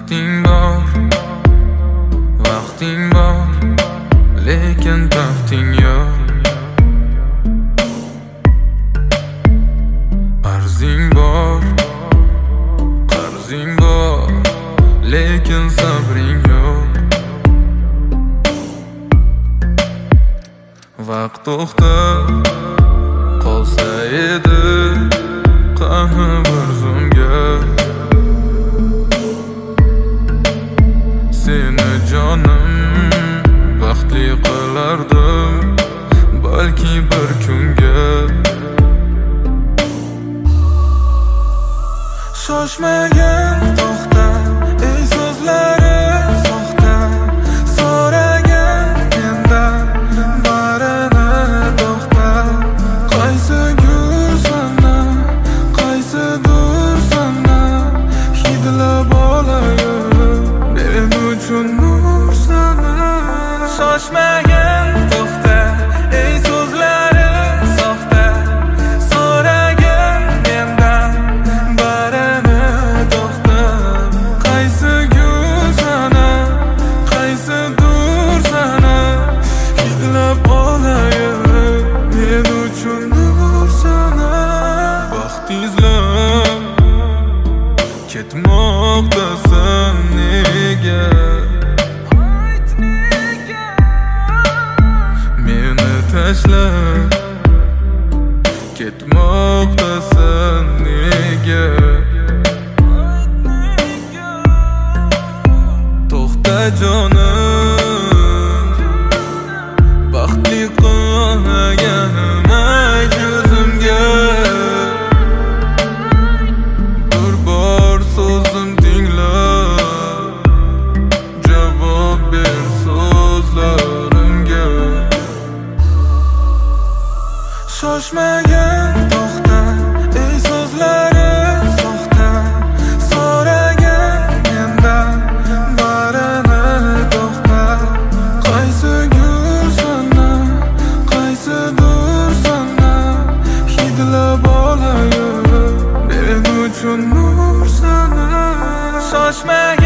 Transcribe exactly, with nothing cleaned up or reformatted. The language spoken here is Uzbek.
Vaqting bor, vaqting bor, lekin baxting yo'q. Arzing bor, qarzing bor, lekin sabring yo'q. Vaqt to'xtab qolsa edi qani bir zumga, seni jonim baxtli qilardim balki bir kunga. Shoshmagin, to'xta, ey so'zlari soxta, so'ragin mendan barini to'xta. Qaysi gul sana, qaysidir sana, hidlab olayin men uchun nur sana. Shoshmagin, to'xta, ey so'zlari soxta, so'ragin mendan barini to'xta. Qaysi gul sana, qaysidir sana, hidlab olayin men uchun nur sana. Baxt izlab ketmoqdasan nega? Meni tashlab ketmoqdasan nega? To'xta jonim, baxtli qilganim ayt yuzimga. Bir bor so'zim tingla, javob ber so'zlarimga. Shoshmagin, to'xta, ey so'zlari soxta, so'ragin mendan barini to'xta. Qaysi gul sana, qaysidir sana, hidlab olayin men uchun nur sana. Shoshmagin.